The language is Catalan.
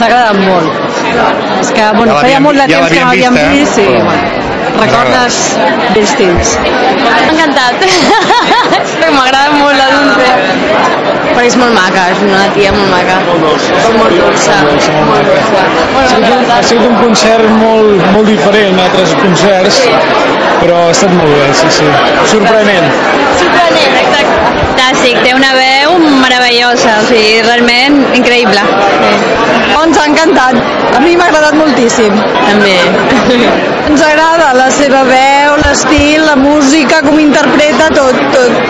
T'ha agradat molt. És que, bueno, feia molt de temps que no l'havíem vist, sí. Recordes vells temps. M'ha encantat. M'agrada molt la Dulce. Perquè és molt maca, és una tia molt maca. És molt dolça. Molt dolça. Ha sigut un concert molt diferent a altres concerts, però ha estat molt bé, sí. Sorprenent. Sorprenent, exacte. Fantàstic, té una veu meravellosa, o sigui, realment increïble. Ens ha encantat, a mi m'ha agradat moltíssim. També. Ens agrada la seva veu, l'estil, la música, com interpreta, tot.